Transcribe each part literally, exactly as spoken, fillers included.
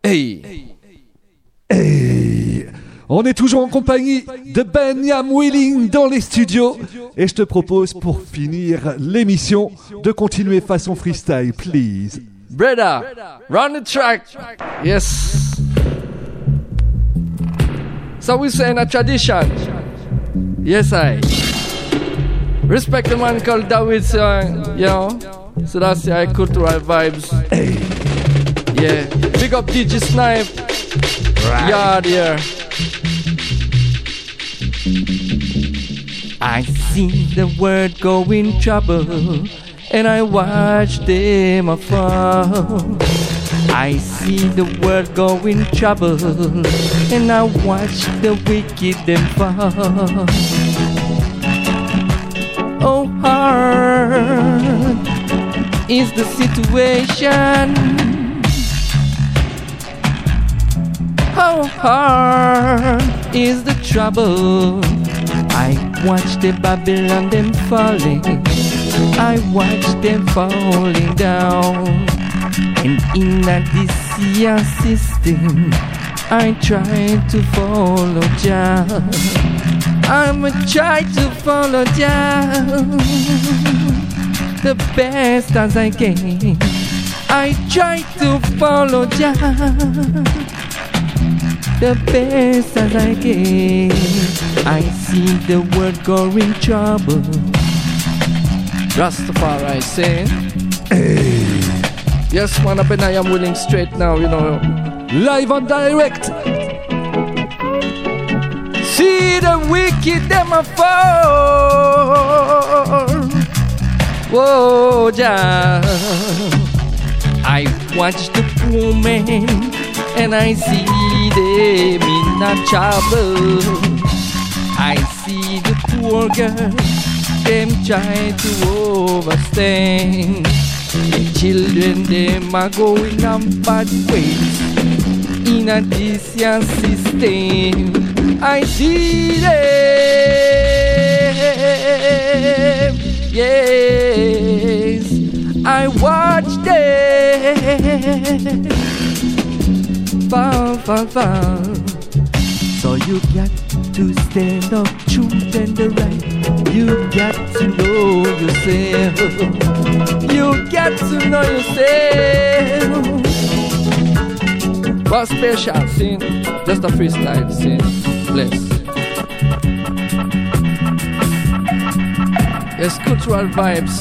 Hey. Hey. On est toujours en compagnie de Benyam Willing dans les studios. Et je te propose, pour finir l'émission, de continuer façon freestyle, please. Brother, run the track. Yes. So we say in a tradition. Yes, I. Respect the man called David, uh, you know. So that's the uh, cultural vibes. Hey. Yeah. Big up D J Snipe. Right. Yard here. I see the world go in trouble, and I watch them fall. I see the world go in trouble, and I watch the wicked them fall. Oh, hard is the situation. How hard is the trouble? I watch the Babylon them falling. I watch them falling down. And in a this year system, I try to follow Jah. I'm a try to follow Jah the best as I can. I try to follow Jah the best as I can. I see the world going in trouble. Rastafari saying, Hey. yes, man, up and I am willing straight now, you know. Live and direct. See the wicked them a fall. Whoa, Jah. I watch the poor man and I see them in a trouble. I see the poor girl, them try to overstand. The children, them are going on bad ways in a this year system. I see them, yes, I watch them fall, fall, fall. So you got to stand up, truth and the right. You got to know yourself. You got to know yourself. But special scene, just a freestyle scene. Bless. Yes, cultural vibes.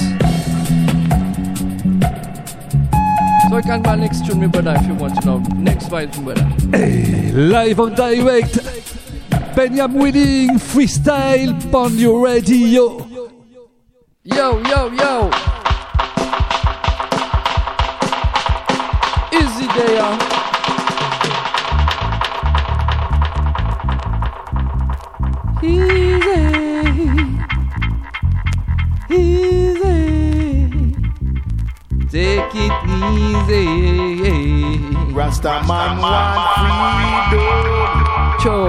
So I can buy next tune, me brother, if you want to know. Next vibes, me brother. Hey. Live and direct. Benyam Willing freestyle on your radio. Yo, yo, yo. Easy there. Easy. Easy. Take it easy. Rastaman want freedom. Cho. I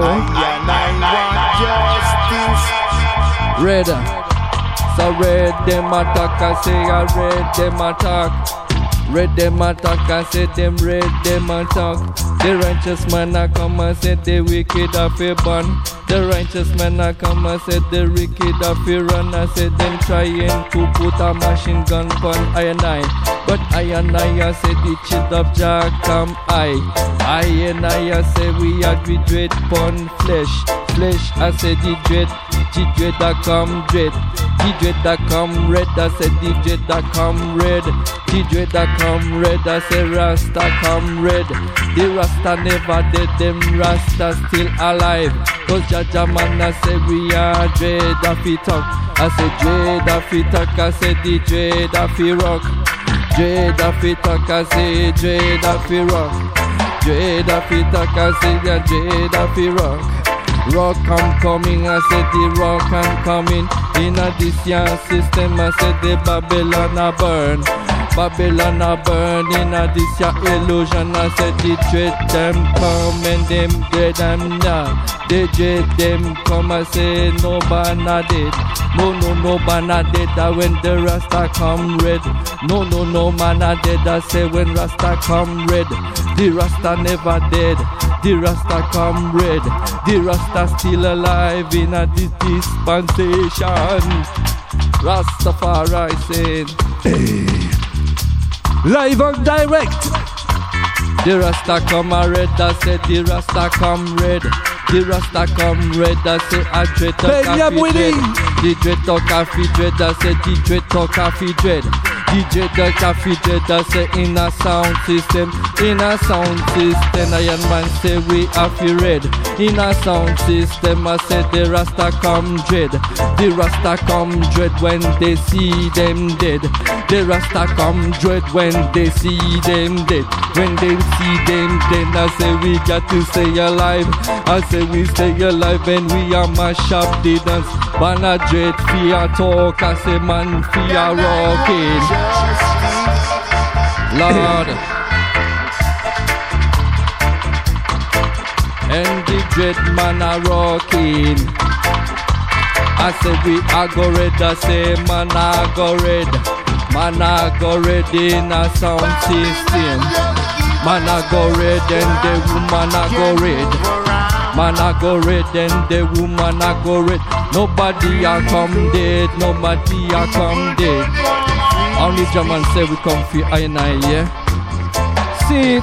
want justice. Red. So red them attack, I say I red them attack. Red them attack, I say them red them attack. The righteous man I come and say the wicked are fi burn. The righteous man I come and say the wicked are fi run. I say them trying to put a machine gun pon I and I. But I and I say the child of Jah come I. I and I say we are with dread pon flesh. Flesh I say the dread, the dread that come dread. The dread that come red, I say the dread that come red. The dread that come red, I say Rasta come red. The Rasta never dead, them Rasta still alive. Cause Jaja man I say we are dread of it talk. I say dread of it talk, I say the dread of it rock. Dread of it talk, I say dread of it rock. Dread of it talk, I say the dread of it rock. Rock I'm coming, I said the rock I'm coming. In a this year system, I said the Babylon a burn. Babylon a burning a this ya illusion. I said the dread them come and them dead them not. The dread them come I say no banana dead. No no no banana dead. I when the Rasta come red. No no no man a dead. I say when Rasta come red. The Rasta never dead. The Rasta come red. The Rasta still alive in a this dispensation. Rastafari saying hey. Live and direct. The Rasta come a red, I said the Rasta come red. The Rasta come red, I say I dread the coffee dread. The dread the coffee dread, I said the dread the coffee dread. D J the coffee dread, I say in a sound system. In a sound system, I and man say we have to red. In a sound system, I said the Rasta come dread. The Rasta come dread when they see them dead. The Rasta come dread when they see them dead. When they see them dead, I say we got to stay alive. I say we stay alive and we are mash up the dance. Banna dread fear talk, I say man fear rocking. Lord. And the dread man a rocking. I say we a go red, I say man a go red. Man a go red in a sound system. Man a go red and the woman a go red. Man a go red and the woman a go red. Nobody a come dead, nobody a come dead. Only German say we come for I and I, yeah. See it.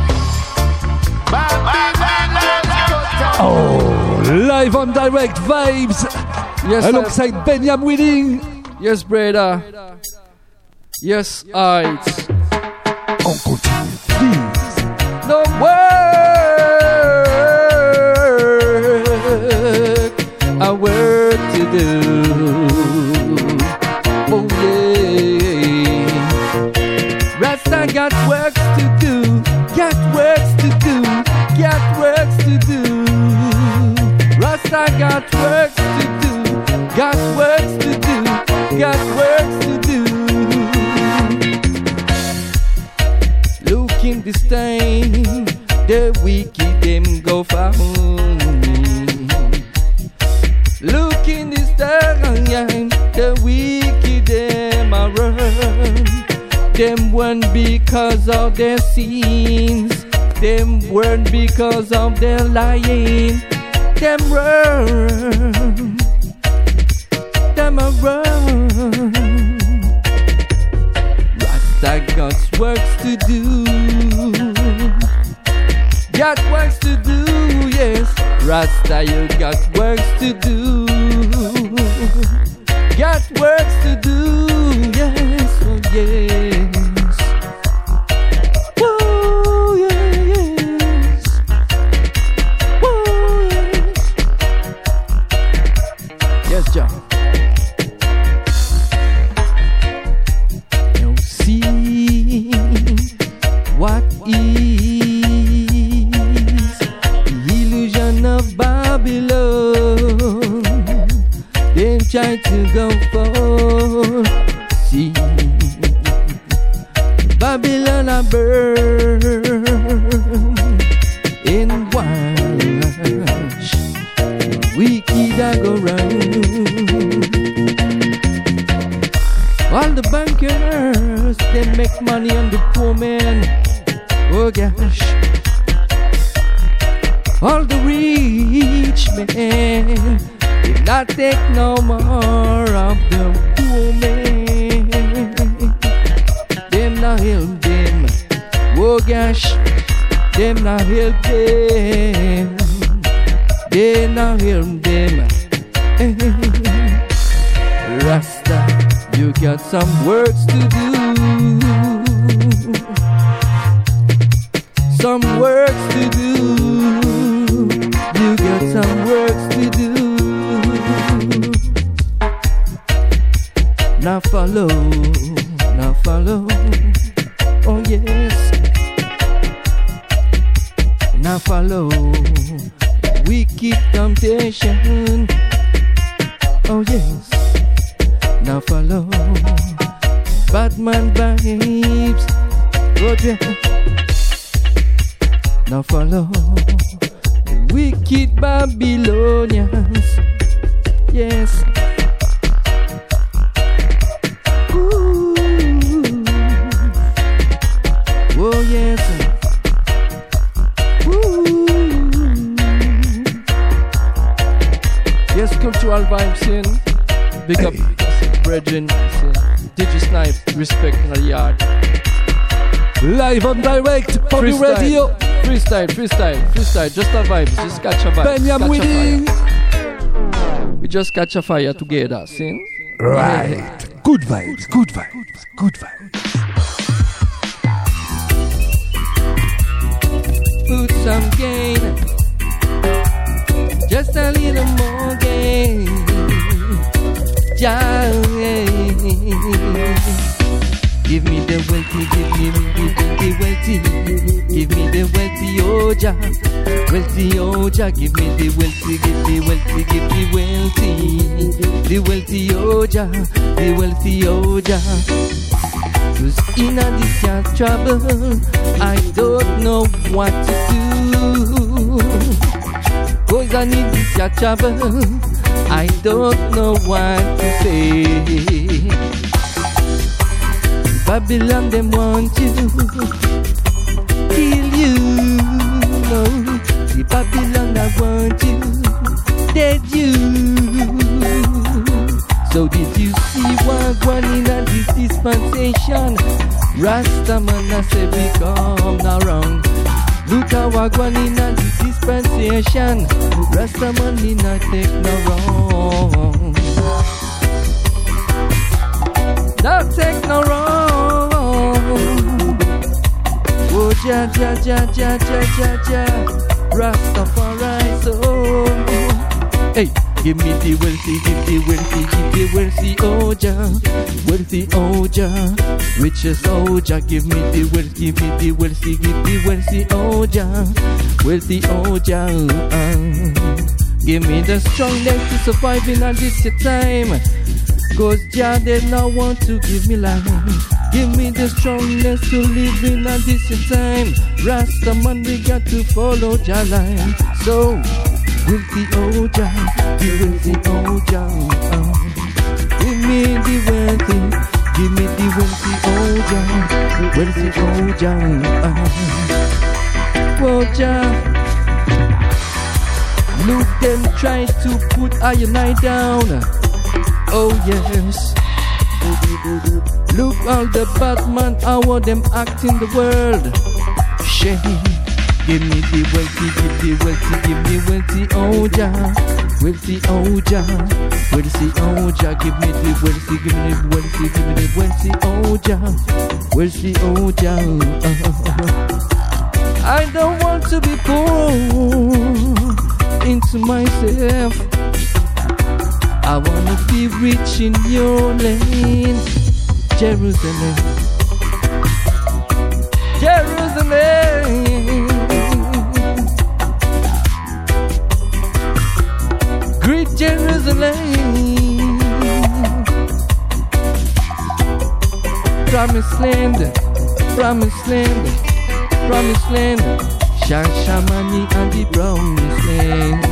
Oh, live on direct vibes. Yes, alongside Benyam Wheeling. Yes, brother. Yes, I. On continue, please. No work, a work to do. Oh yeah, Rasta got works to do, got works to do, got works to do. Rasta got works to do, got works to do, got works to do. Look in this time, the wicked them go found me. Look in this time, the wicked them are run. Them weren't because of their sins. Them weren't because of their lying. Them run. Them a run. Rasta got works to do. Got works to do, yes. Rasta, you got works to do. Got works to do, yes, oh yes. Woo, yeah, yes. Woo, yes. Yes, John. Now see what is the illusion of Babylon. Them try to go for see Babylon a burn in watch. Wicked a go round. All the bankers they make money on the poor man. Oh gosh. All the rich men did not take no more of the poor man. Them not help them. Oh gosh, them not help them. They not help them. Rasta, you got some works to do. Some works to do. You got some works to do. Now follow, now follow, oh yes. Now follow, wicked temptation, oh yes. Now follow, Batman vibes. Oh, yeah. Now follow the wicked Babylonians. Yes. Ooh. Oh yes. Ooh. Yes, cultural vibes in. Big up, Brethren. Digi Snipe, respect in the yard. Live on direct on the radio. Freestyle, freestyle, freestyle. Just a vibe, just catch a vibe. Benyam Wheeling. We just catch a fire together, see? Right. Good vibes, good vibes, good vibes. Put some gain. Just a little more gain. Yeah. Give me the wealthy, give me, give me the wealthy. Give me the wealthy, oh Jah. Wealthy, oh Jah. Give me the wealthy, give the wealthy, give the wealthy. The wealthy, oh Jah. The wealthy, oh Jah. Cause in a this your trouble, I don't know what to do. Cause I need this your trouble, I don't know what to say. Babylon, them want you, kill you. No, the Babylon, I want you, dead you. So did you see what going in at this dispensation? Rastaman, I say we come now wrong. Look how we're going in at this dispensation. Rastaman, me not take no wrong. Don't take no wrong. Oh, ja, ja, ja, ja, ja, ja, ja. Rastafari, so. Hey, give me the wealthy, give the wealthy, give the wealthy, oh, ja. Wealthy, oh, ja. Richest, oh, ja. Give me the wealthy, give me the wealthy, give the wealthy, oh, ja. Wealthy, oh, ja. Uh. Give me the strength to survive in this time. Cause Jah they now want to give me life. Give me the strongness to live in a decent time. Rastaman, we got to follow Jah line. So, with the old Jah, with the old Jah. Uh, give me the wealthy, give me the wealthy old Jah, wealthy old Jah. Uh, oh Jah, look them try to put I and I down. Oh yes. Look all the Batman, how them act in the world. Shame. Give me the wealthy, give the wealthy, give me wealthy, oh Jah. Wealthy, oh Jah. Wealthy, oh Jah. Give me the wealthy, give me the wealthy, give me the wealthy, oh Jah. Wealthy, oh Jah. I don't want to be poor into myself. I wanna be rich in your land, Jerusalem, Jerusalem, great Jerusalem, promised land, promised land, promised land, Shashamani and the promised land.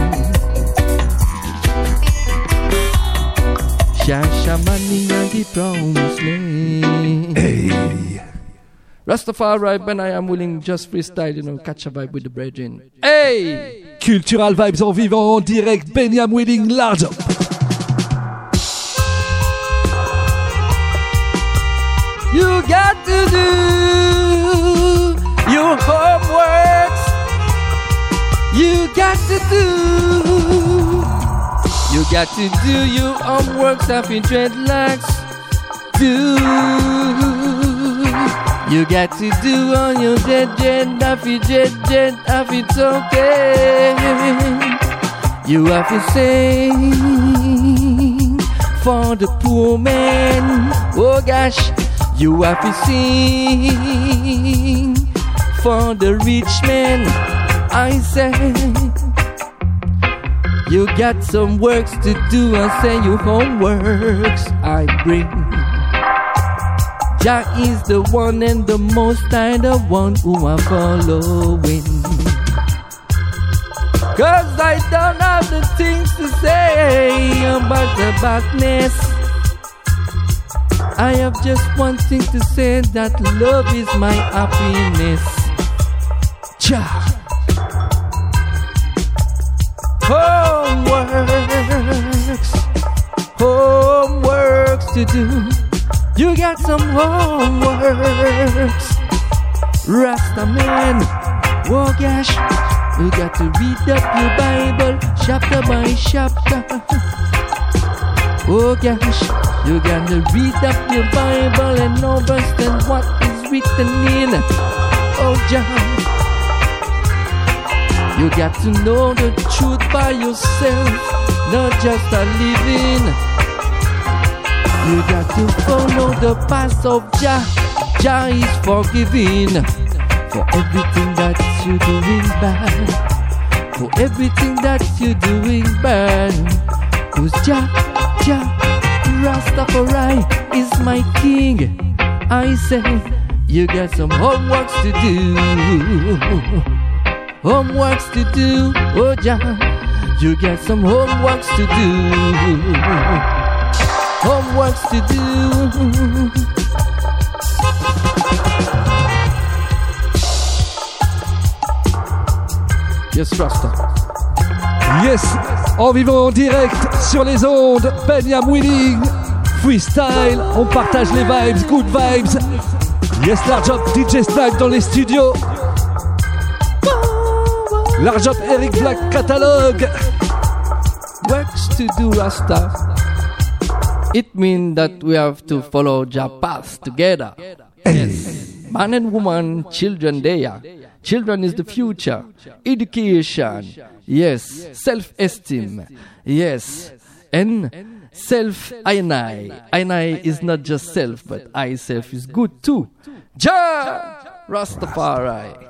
Shashamani and the promised land. Hey. Rastafari, Ben I am willing, just freestyle, you know, catch a vibe with the brethren. Hey! Cultural Vibes en vivant en direct, Benyam Wheeling, large up. You got to do your homeworks. You got to do. You got to do your homeworks after dreadlocks. Do. You got to do all your dead, dead, after dead, dead, after it's okay. You have to sing for the poor man. Oh gosh. You have to sing for the rich man. I say. You got some works to do, I say your homeworks I bring. Jah is the one and the most high, the one who I'm following. Cause I don't have the things to say about the badness. I have just one thing to say, that love is my happiness. Jah. Homeworks, homeworks to do. You got some homeworks, Rasta man. Oh gosh, you got to read up your Bible chapter by chapter. Oh gosh, you got to read up your Bible and understand what is written in. Oh Jah. You got to know the truth by yourself, not just a living. You got to follow the path of Jah. Jah is forgiving for everything that you're doing bad. For everything that you're doing bad. Cause Jah, Jah, Rastafari is my king. I say, you got some homeworks to do. Homeworks to do, oh Jah, you got some homeworks to do. Homeworks to do. Yes, Rasta. Yes, en vivant en direct sur les ondes, Benyam Wheeling, freestyle, on partage les vibes, good vibes. Yes, Large Up, D J Snack dans les studios. Large Up, Eric Black, catalogue. Works to do, Rasta. It means that we have to follow Jah path together. Yes. Man and woman, children they are. Children is the future. Education. Yes. Self-esteem. Yes. And self-I and I. I and I is not just self, but I self is good too. Jah Rastafari.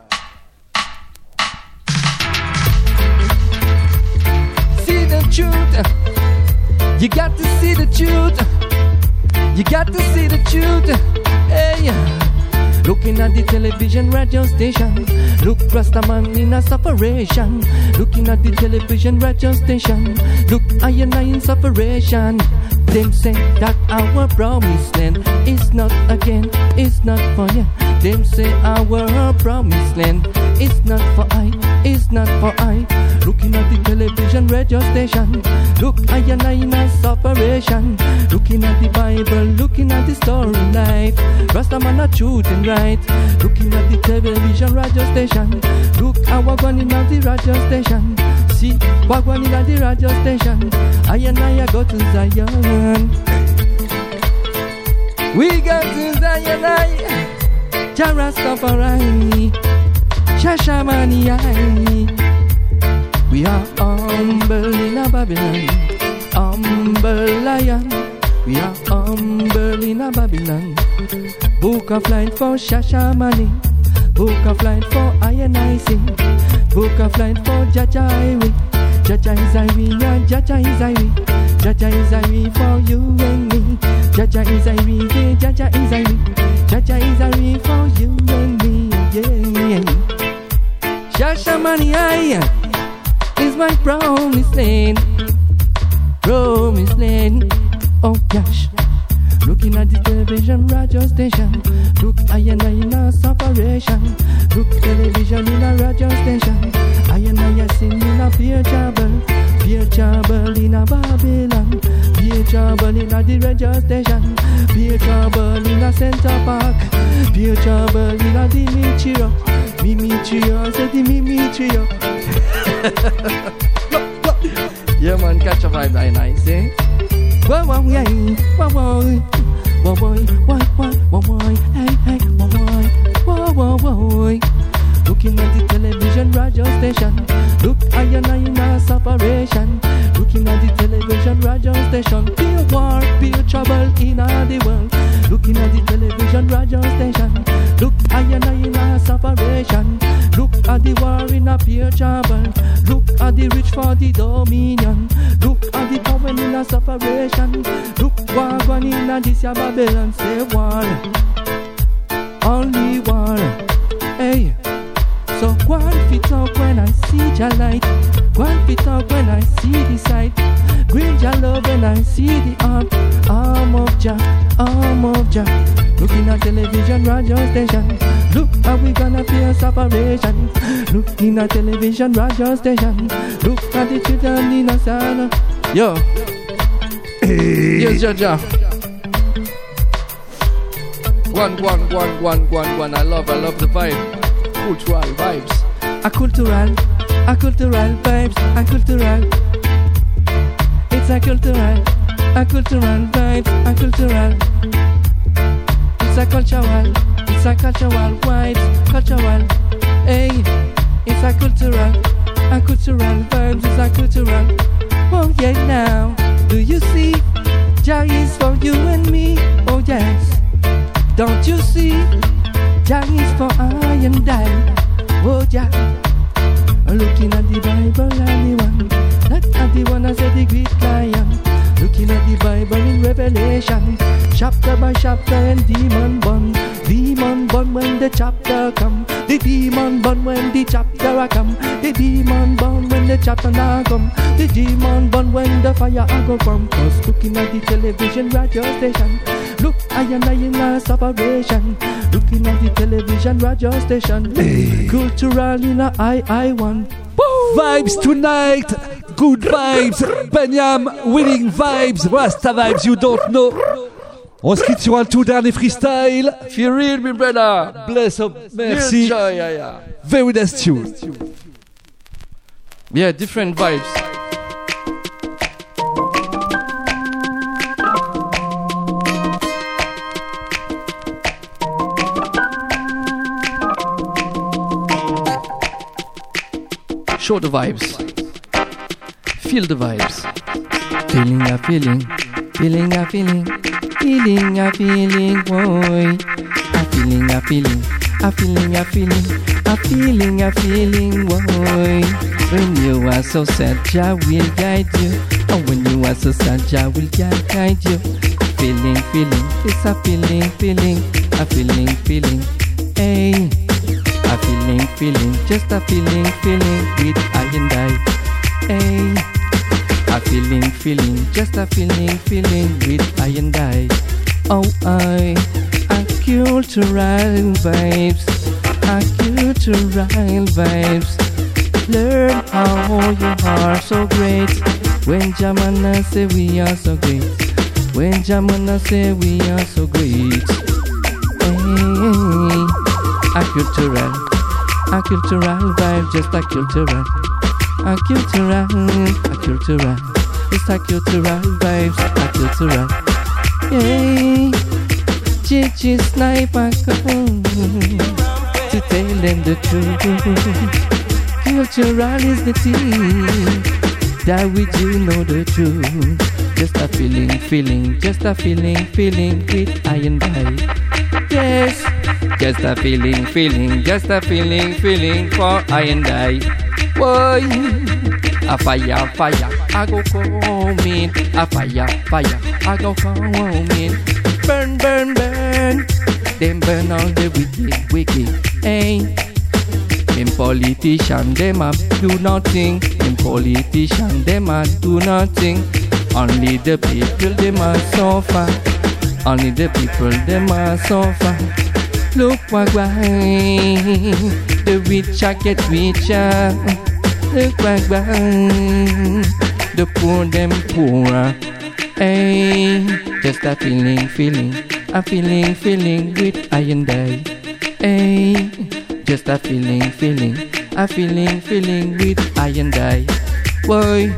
The truth, you got to see the truth. You got to see the truth. Hey, looking at the television radio station, look Rastaman in a separation. Looking at the television radio station, look I and I in separation. Them say that our promised land is not again, it's not for you. Them say our promised land is not for I, is not for I. Looking at the television radio station, look I and I in a separation. Looking at the Bible, looking at the story life, Rastaman are truth and right. Looking at the television radio station, look our one in the radio station. See what one in the radio station. I and I go to Zion. We go to Zion. Jah Rastafari, Shashamani. We are humble in a Babylon, humble lion. We are humble in a Babylon. Book of light for Shashamani, book of light for I and I sing, book of light for Jaja Iwi. Jaja is Iwi, yeah, Jaja is Iwi. Jaja is Iwi for you and me. Jaja is Iwi, yeah, Jaja is Iwi. Jaja is Iwi for you and me, yeah. Shashamani, I is my promised land, promised land. Oh gosh, looking at the television radio station, look I and I in a separation. Look television in a radio station, I and I sing in a beer trouble, beer trouble in a Babylon, beer trouble in a the radio station, beer trouble in a Center Park, beer trouble in a Dimitrio, Mimitrio, say the Mimitrio. Yeah man, catch a vibe like nice, eh? Whoa, whoa, yeah, whoa, whoa, whoa, whoa, whoa, whoa, whoa, hey, hey, whoa, whoa, whoa, whoa. Looking at the television radio station, look I and I in a separation. Looking at the television radio station, be war, be trouble in the world. Looking at the television radio station, look I and I in a separation. Look at the war in a pure trouble. Look at the rich for the dominion. Look at the power in a separation. Look what one in a this ya Babylon say one, only one. Hey, so one fit up when I see your light. One fit up when I see the sight. Bring your love when I see the arm, arm of Jah, arm of Jah. Looking at television, radio station. Look how we gonna be a separation. Looking at television, radio station. Look at the children in a sana. Yo, hey. Yes, Jah Jah. One, one, one, one, one, one. I love, I love the vibe. Cultural vibes. A cultural, a cultural vibes, a cultural. It's a cultural, a cultural vibes, a cultural. It's a cultural, it's a cultural vibes, cultural. Hey, it's a cultural, a cultural vibes, it's a cultural. Oh yeah, now, do you see? Jah is for you and me. Oh yes, don't you see? Jah is for I and I. Oh yeah, looking at the Bible and the one. That at the one I said the great lion. Looking at the Bible in Revelation, chapter by chapter and demon bun. Demon bun when the chapter come. The demon bun when the chapter a come. The demon bun when the chapter na come. The demon bun when the fire a go come. Cause looking at the television radio station. Look, I and I in a separation. Looking at the television radio station. Hey. Cultural in a I I one. Vibes tonight, good vibes, Benyam, winning vibes, Rasta vibes you don't know. On se quitte sur un tout dernier freestyle. Feel real, my brother. Bless up, merci. Joy, yeah, yeah. Very nice tune. Yeah, different vibes. Show the vibes. Feel the vibes. Feeling a feeling. Feeling a feeling. Feeling a feeling. Boy. A feeling a feeling. A feeling a feeling. A feeling a feeling. Boy. When you are so sad, Jah will guide you. And when you are so sad, Jah will guide you. Feeling, feeling. It's a feeling, feeling. A feeling, feeling. Hey. A feeling, feeling, just a feeling, feeling with I and I. Hey, a feeling, feeling, just a feeling, feeling with I and I. Oh, I, a cultural vibes, a cultural vibes. Learn how you are so great. When Jamana say we are so great. When Jamana say we are so great. Hey. A cultural, a cultural vibe, just a cultural, a cultural, a cultural, just a cultural vibes, a cultural. Yay, Gigi Sniper come to tell them the truth. Cultural is the thing that we do know the truth. Just a feeling, feeling, just a feeling, feeling with I and I. Yes. Just a feeling, feeling, just a feeling, feeling for I and I. Boy, a fire, fire, I go coming. A fire, fire, I go coming. Burn, burn, burn. Them burn all the wicked, wicked. Hey, them politician, them a do nothing. Them politician, them a do nothing. Only the people, them a suffer. Only the people, them a suffer. Look what why the rich are get richer. Look what why the poor them poorer. Hey, just a feeling, feeling, a feeling, feeling with I and I. Hey, just a feeling, feeling, a feeling, feeling with I and I. Boy,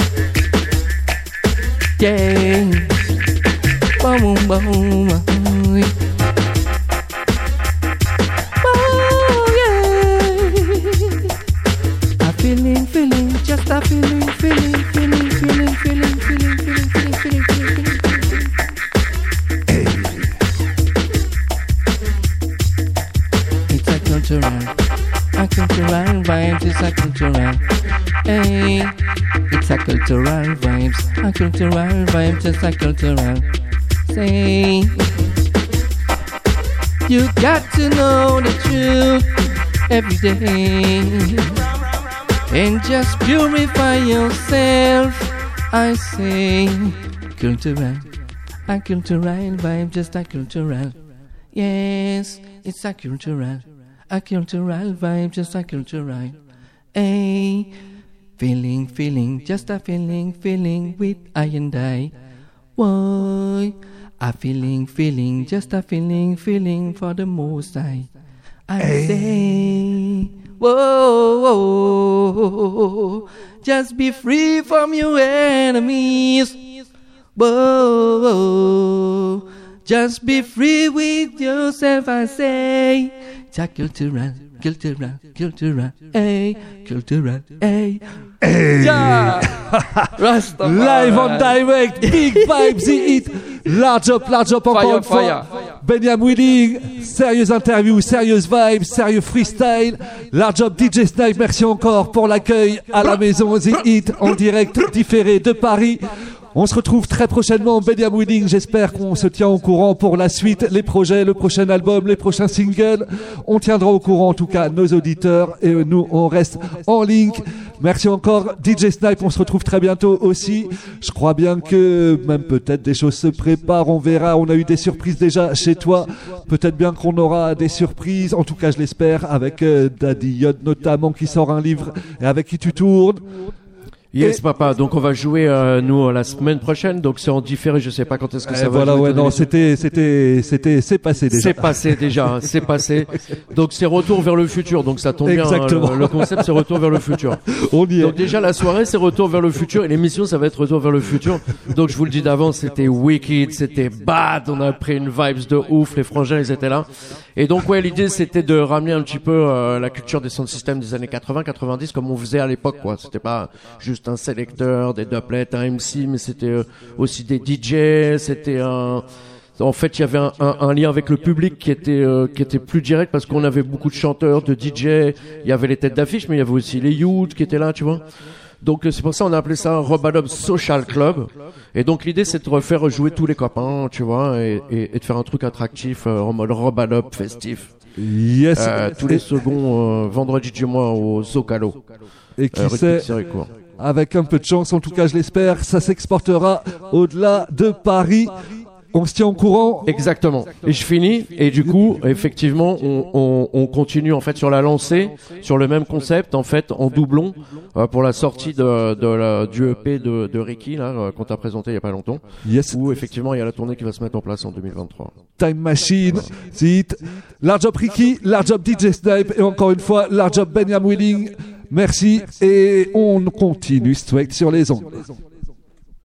yeah, boom, boom, boom. Feeling, feeling, just a feeling, feeling, feeling, feeling, feeling, feeling, feeling, feeling, feeling, feeling, feeling. Hey. It's a cultural, a cultural vibes. It's a cultural. Hey, it's a cultural vibes, a cultural vibe, just a cultural. Say, you got to know the truth every day, and just purify yourself. I say, cultural, a cultural vibe, just a cultural. Yes, it's a cultural, a cultural vibe, just a cultural. Hey, feeling, feeling, just a feeling, feeling with I and I. Why? A feeling, feeling, just a feeling, feeling for the most I. I hey. Say, whoa, whoa, just be free from your enemies. Whoa, whoa, just be free with yourself, I say. It's a cultural, cultural, cultural, hey, cultural, hey. Hey. Yeah. Live on direct, big vibes, the hit. Large up, large up encore Fire, une fois. fire. Benjamin Wheeling, sérieuse interview, sérieuse vibes, sérieux freestyle. Large up D J Snipe, merci encore pour l'accueil à la maison The Hit en direct différé de Paris. On se retrouve très prochainement, Benjamin Wheeling. J'espère qu'on se tient au courant pour la suite, les projets, le prochain album, les prochains singles. On tiendra au courant en tout cas nos auditeurs et nous on reste en link. Merci encore D J Snipe, on se retrouve très bientôt aussi. Je crois bien que même peut-être des choses se préparent, on verra. On a eu des surprises déjà chez toi. Peut-être bien qu'on aura des surprises, en tout cas je l'espère, avec euh, Daddy Yod notamment qui sort un livre et avec qui tu tournes. Yes, et... papa. Donc on va jouer euh, nous la semaine prochaine. Donc c'est en différé. Je sais pas quand est-ce que ça va. Voilà, ouais, non, c'était, c'était, c'était, c'est passé déjà. C'est passé déjà. C'est passé. Donc c'est retour vers le futur. Donc ça tombe Exactement. bien. Le, le concept c'est retour vers le futur. On y est. Donc déjà la soirée c'est retour vers le futur et l'émission ça va être retour vers le futur. Donc je vous le dis d'avance, c'était wicked, c'était bad. On a pris une vibes de ouf. Les frangins ils étaient là. Et donc ouais, l'idée c'était de ramener un petit peu euh, la culture des sound systems des années quatre-vingts quatre-vingt-dix comme on faisait à l'époque quoi. C'était pas juste un sélecteur, des doublets, un M C, mais c'était euh, aussi des D J, c'était un en fait, il y avait un, un, un lien avec le public qui était euh, qui était plus direct parce qu'on avait beaucoup de chanteurs, de D J, il y avait les têtes d'affiche mais il y avait aussi les youths qui étaient là, tu vois. Donc c'est pour ça on a appelé ça Robadob Social Club. Et donc l'idée c'est de refaire jouer tous les copains, tu vois, et, et, et de faire un truc attractif euh, en mode Robadob festif. Yes. Euh, tous les seconds euh, vendredis du mois au Zocalo. Et qui euh, sait, avec un peu de chance, en tout cas je l'espère, ça s'exportera au-delà de Paris. On se tient au courant. Exactement. Et je finis. Et du coup, effectivement, on, on, on continue en fait sur la lancée, sur le même concept, en fait, en doublon, euh, pour la sortie de, de la, du E P de, de Ricky, là, euh, qu'on t'a présenté il y a pas longtemps. Yes. Où effectivement, il y a la tournée qui va se mettre en place en deux mille vingt-trois. Time Machine, c'est large job Ricky, large job D J Snipe, et encore une fois, large job Benjamin Wheeling. Merci, et on continue straight sur les ondes.